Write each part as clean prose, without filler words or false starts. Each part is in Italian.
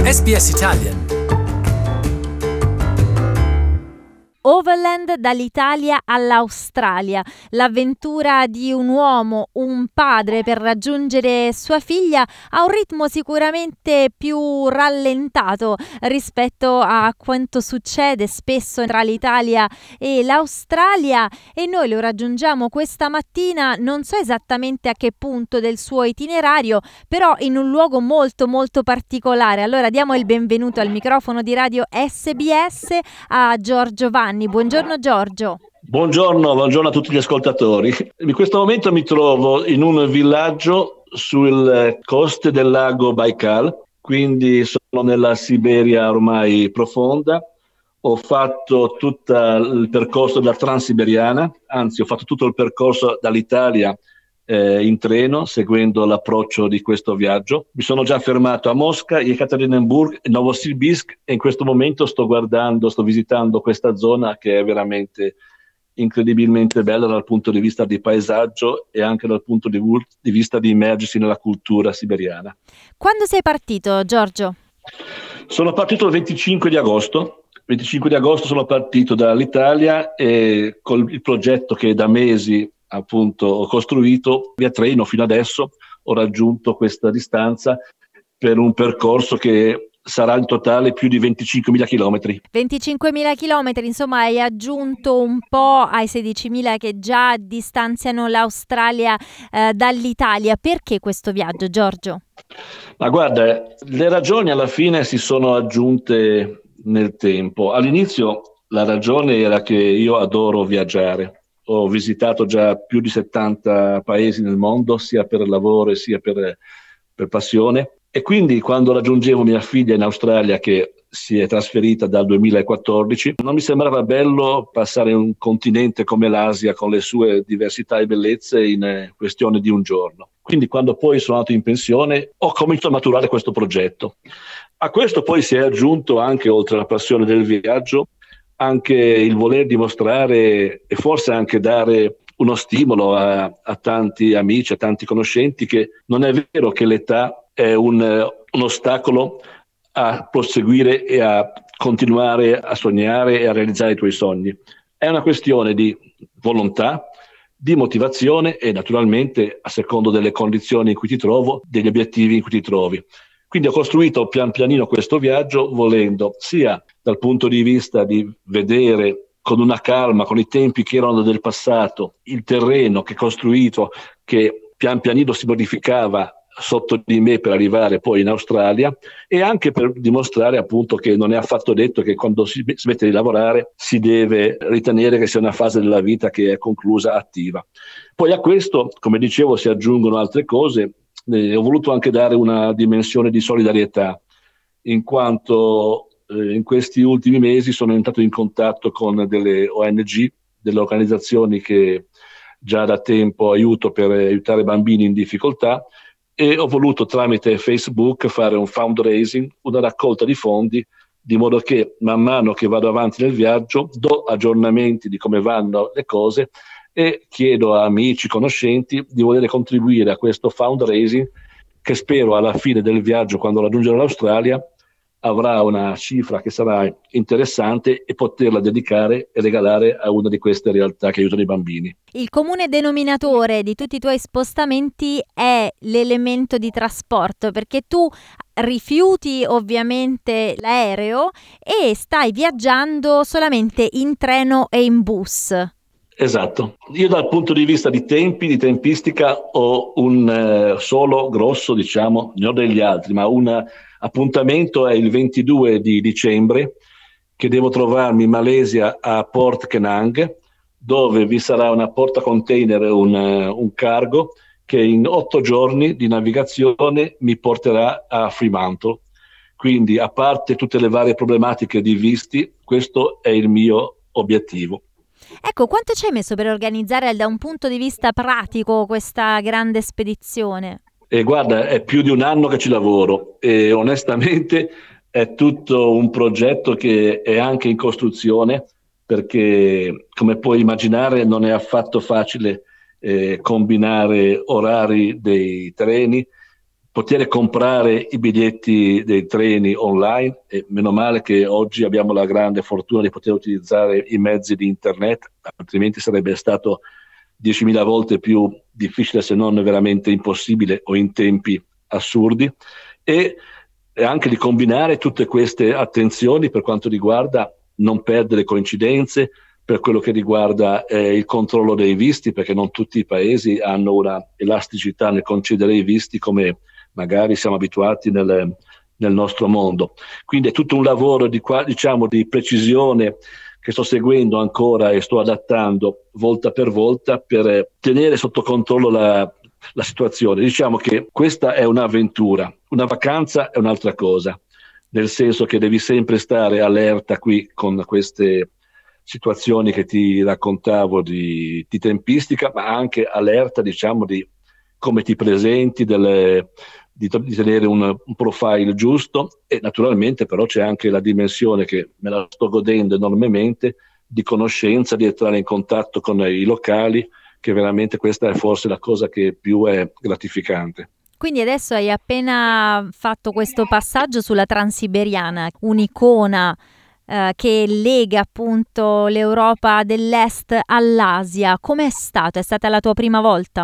SBS Italian. Overland dall'Italia all'Australia, l'avventura di un uomo, un padre per raggiungere sua figlia a un ritmo sicuramente più rallentato rispetto a quanto succede spesso tra l'Italia e l'Australia, e noi lo raggiungiamo questa mattina, non so esattamente a che punto del suo itinerario, però in un luogo molto molto particolare. Allora diamo il benvenuto al microfono di radio SBS a Giorgio Vanni. Buongiorno Giorgio. Buongiorno a tutti gli ascoltatori. In questo momento mi trovo in un villaggio sulle coste del lago Baikal, quindi sono nella Siberia ormai profonda. Ho fatto tutto il percorso della Transiberiana, anzi ho fatto tutto il percorso dall'Italia in treno, seguendo l'approccio di questo viaggio. Mi sono già fermato a Mosca, Ekaterinburg e Novosibirsk e in questo momento sto visitando questa zona che è veramente incredibilmente bella dal punto di vista di paesaggio e anche dal punto di vista di immergersi nella cultura siberiana. Quando sei partito, Giorgio? Sono partito il 25 di agosto. 25 di agosto sono partito dall'Italia e con il progetto che da mesi appunto ho costruito via treno fino adesso ho raggiunto questa distanza per un percorso che sarà in totale più di 25.000 chilometri. 25.000 chilometri, insomma hai aggiunto un po' ai 16.000 che già distanziano l'Australia dall'Italia. Perché questo viaggio, Giorgio? Ma guarda, le ragioni alla fine si sono aggiunte nel tempo. All'inizio la ragione era che io adoro viaggiare. Ho visitato già più di 70 paesi nel mondo, sia per lavoro sia per passione. E quindi quando raggiungevo mia figlia in Australia, che si è trasferita dal 2014, non mi sembrava bello passare un continente come l'Asia con le sue diversità e bellezze in questione di un giorno. Quindi quando poi sono andato in pensione ho cominciato a maturare questo progetto. A questo poi si è aggiunto anche, oltre alla passione del viaggio, anche il voler dimostrare e forse anche dare uno stimolo a tanti amici, a tanti conoscenti, che non è vero che l'età è un ostacolo a proseguire e a continuare a sognare e a realizzare i tuoi sogni. È una questione di volontà, di motivazione e naturalmente, a secondo delle condizioni in cui ti trovo, degli obiettivi in cui ti trovi. Quindi ho costruito pian pianino questo viaggio volendo sia dal punto di vista di vedere con una calma, con i tempi che erano del passato, il terreno che ho costruito, che pian pianino si modificava sotto di me per arrivare poi in Australia, e anche per dimostrare appunto che non è affatto detto che quando si smette di lavorare si deve ritenere che sia una fase della vita che è conclusa, attiva. Poi a questo, come dicevo, si aggiungono altre cose. Ho voluto anche dare una dimensione di solidarietà, in quanto in questi ultimi mesi sono entrato in contatto con delle ONG, delle organizzazioni che già da tempo aiuto per aiutare bambini in difficoltà, e ho voluto tramite Facebook fare un fundraising, una raccolta di fondi, di modo che man mano che vado avanti nel viaggio do aggiornamenti di come vanno le cose e chiedo a amici, conoscenti di voler contribuire a questo fundraising che spero alla fine del viaggio, quando raggiungerò l'Australia, avrà una cifra che sarà interessante e poterla dedicare e regalare a una di queste realtà che aiutano i bambini. Il comune denominatore di tutti i tuoi spostamenti è l'elemento di trasporto, perché tu rifiuti ovviamente l'aereo e stai viaggiando solamente in treno e in bus. Esatto. Io dal punto di vista di tempi, di tempistica, ho un solo grosso, diciamo, ne ho degli altri, ma un appuntamento è il 22 di dicembre, che devo trovarmi in Malesia a Port Kenang, dove vi sarà una portacontainer, un cargo, che in 8 giorni di navigazione mi porterà a Fremantle. Quindi, a parte tutte le varie problematiche di visti, questo è il mio obiettivo. Ecco, quanto ci hai messo per organizzare da un punto di vista pratico questa grande spedizione? E guarda, è più di un anno che ci lavoro e onestamente è tutto un progetto che è anche in costruzione, perché come puoi immaginare non è affatto facile combinare orari dei treni, poter comprare i biglietti dei treni online, e meno male che oggi abbiamo la grande fortuna di poter utilizzare i mezzi di internet, altrimenti sarebbe stato 10.000 volte più difficile, se non veramente impossibile o in tempi assurdi, e anche di combinare tutte queste attenzioni per quanto riguarda non perdere coincidenze, per quello che riguarda il controllo dei visti, perché non tutti i paesi hanno una elasticità nel concedere i visti come magari siamo abituati nel nostro mondo. Quindi è tutto un lavoro di precisione che sto seguendo ancora e sto adattando volta per volta per tenere sotto controllo la situazione. Diciamo che questa è un'avventura, una vacanza è un'altra cosa, nel senso che devi sempre stare allerta qui con queste situazioni che ti raccontavo di tempistica, ma anche allerta, diciamo, di come ti presenti, di tenere un profile giusto, e naturalmente però c'è anche la dimensione, che me la sto godendo enormemente, di conoscenza, di entrare in contatto con i locali, che veramente questa è forse la cosa che più è gratificante. Quindi adesso hai appena fatto questo passaggio sulla Transiberiana, un'icona che lega appunto l'Europa dell'Est all'Asia. Com'è stato? È stata la tua prima volta?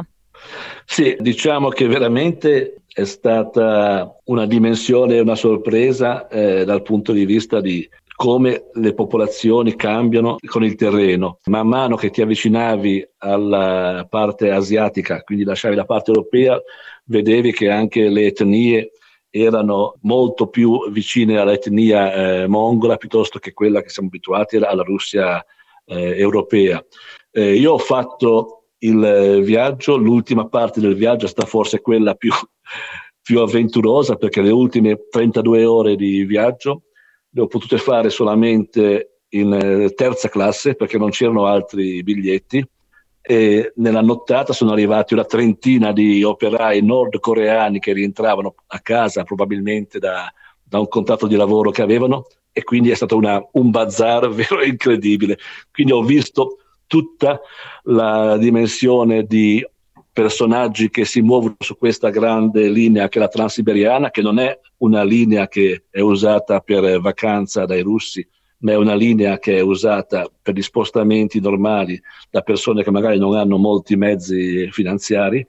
Sì, diciamo che veramente è stata una dimensione, una sorpresa dal punto di vista di come le popolazioni cambiano con il terreno. Man mano che ti avvicinavi alla parte asiatica, quindi lasciavi la parte europea, vedevi che anche le etnie erano molto più vicine all'etnia mongola piuttosto che quella che siamo abituati alla Russia europea. Io ho fatto il viaggio, l'ultima parte del viaggio è stata forse quella più avventurosa, perché le ultime 32 ore di viaggio le ho potute fare solamente in terza classe, perché non c'erano altri biglietti, e nella nottata sono arrivati una trentina di operai nordcoreani che rientravano a casa probabilmente da un contratto di lavoro che avevano, e quindi è stato un bazar vero e incredibile. Quindi ho visto tutta la dimensione di personaggi che si muovono su questa grande linea che è la Transiberiana, che non è una linea che è usata per vacanza dai russi, ma è una linea che è usata per gli spostamenti normali da persone che magari non hanno molti mezzi finanziari.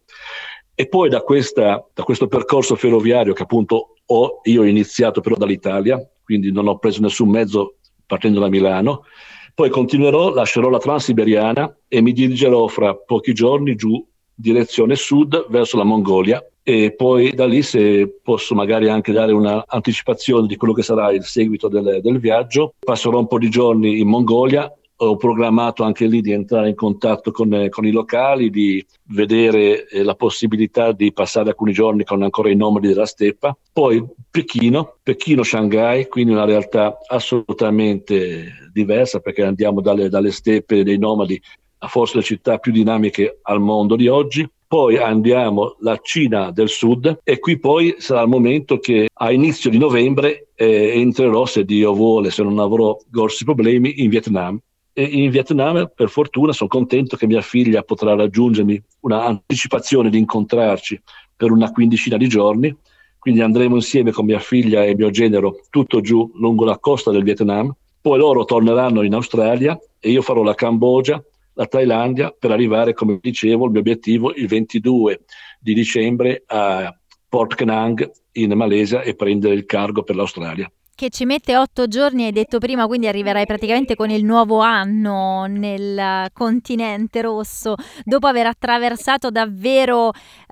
E poi da questo percorso ferroviario che appunto io ho iniziato però dall'Italia, quindi non ho preso nessun mezzo partendo da Milano, poi continuerò, lascerò la Transiberiana e mi dirigerò fra pochi giorni giù direzione sud verso la Mongolia, e poi da lì, se posso magari anche dare un'anticipazione di quello che sarà il seguito del viaggio, passerò un po' di giorni in Mongolia. Ho programmato anche lì di entrare in contatto con i locali, di vedere la possibilità di passare alcuni giorni con ancora i nomadi della steppa. Poi Pechino, Shanghai, quindi una realtà assolutamente diversa, perché andiamo dalle steppe dei nomadi a forse le città più dinamiche al mondo di oggi. Poi andiamo alla Cina del Sud, e qui poi sarà il momento che a inizio di novembre entrerò, se Dio vuole, se non avrò grossi problemi, in Vietnam. E in Vietnam, per fortuna, sono contento che mia figlia potrà raggiungermi, una anticipazione di incontrarci per una quindicina di giorni, quindi andremo insieme con mia figlia e mio genero tutto giù lungo la costa del Vietnam. Poi loro torneranno in Australia e io farò la Cambogia, la Thailandia, per arrivare, come dicevo, il mio obiettivo il 22 di dicembre a Port Penang in Malesia, e prendere il cargo per l'Australia. Che ci mette 8 giorni, hai detto prima, quindi arriverai praticamente con il nuovo anno nel continente rosso, dopo aver attraversato davvero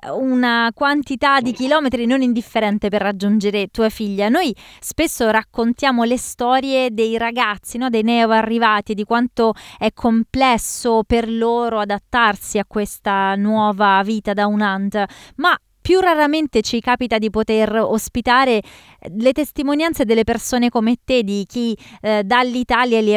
una quantità di chilometri non indifferente per raggiungere tua figlia. Noi spesso raccontiamo le storie dei ragazzi, no? Dei neoarrivati, di quanto è complesso per loro adattarsi a questa nuova vita da un aunt, ma più raramente ci capita di poter ospitare le testimonianze delle persone come te, di chi dall'Italia li ha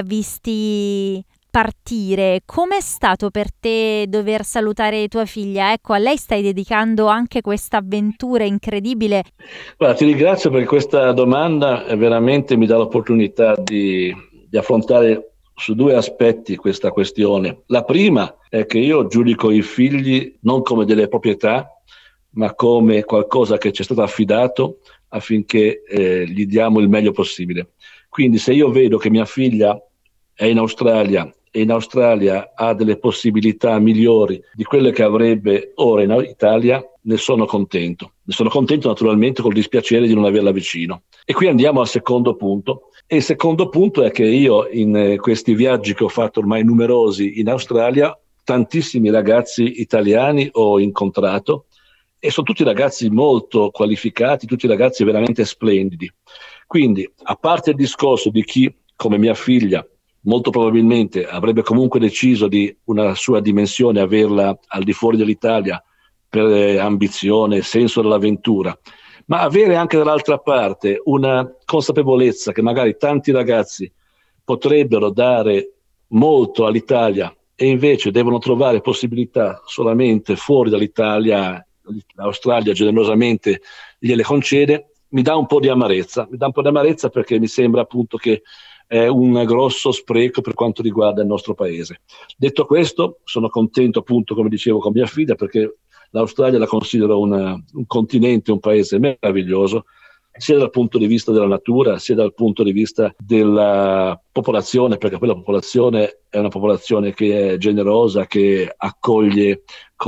visti partire. Com'è stato per te dover salutare tua figlia? Ecco, a lei stai dedicando anche questa avventura incredibile. Guarda, ti ringrazio per questa domanda, veramente mi dà l'opportunità di affrontare su due aspetti questa questione. La prima è che io giudico i figli non come delle proprietà, ma come qualcosa che ci è stato affidato affinché gli diamo il meglio possibile. Quindi se io vedo che mia figlia è in Australia e in Australia ha delle possibilità migliori di quelle che avrebbe ora in Italia, ne sono contento. Ne sono contento naturalmente col dispiacere di non averla vicino. E qui andiamo al secondo punto. E il secondo punto è che io in questi viaggi che ho fatto ormai numerosi in Australia, tantissimi ragazzi italiani ho incontrato e sono tutti ragazzi molto qualificati, tutti ragazzi veramente splendidi. Quindi, a parte il discorso di chi, come mia figlia, molto probabilmente avrebbe comunque deciso di una sua dimensione averla al di fuori dell'Italia per ambizione, senso dell'avventura, ma avere anche dall'altra parte una consapevolezza che magari tanti ragazzi potrebbero dare molto all'Italia e invece devono trovare possibilità solamente fuori dall'Italia, l'Australia generosamente gliele concede, mi dà un po' di amarezza, perché mi sembra appunto che è un grosso spreco per quanto riguarda il nostro paese. Detto questo, sono contento appunto, come dicevo, con mia figlia, perché l'Australia la considero un continente, un paese meraviglioso, sia dal punto di vista della natura, sia dal punto di vista della popolazione, perché poi la popolazione è una popolazione che è generosa, che accoglie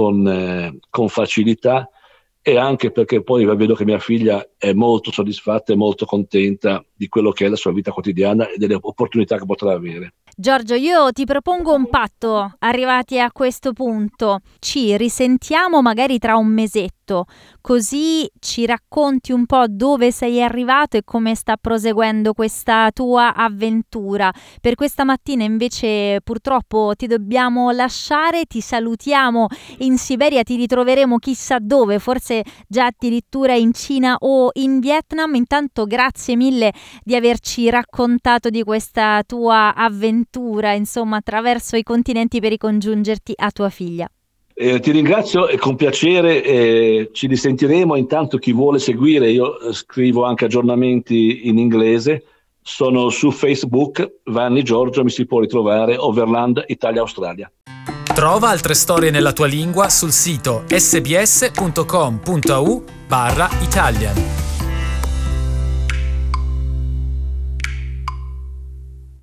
con facilità, e anche perché poi vedo che mia figlia è molto soddisfatta e molto contenta di quello che è la sua vita quotidiana e delle opportunità che potrà avere. Giorgio, io ti propongo un patto, arrivati a questo punto. Ci risentiamo magari tra un mesetto, così ci racconti un po' dove sei arrivato e come sta proseguendo questa tua avventura. Per questa mattina invece purtroppo ti dobbiamo lasciare, ti salutiamo in Siberia, ti ritroveremo chissà dove, forse già addirittura in Cina o in Vietnam. Intanto grazie mille di averci raccontato di questa tua avventura, insomma, attraverso i continenti per ricongiungerti a tua figlia. Ti ringrazio e con piacere ci risentiremo. Intanto chi vuole seguire, io scrivo anche aggiornamenti in inglese, sono su Facebook, Vanni Giorgio, mi si può ritrovare, Overland Italia Australia. Trova altre storie nella tua lingua sul sito sbs.com.au/Italian.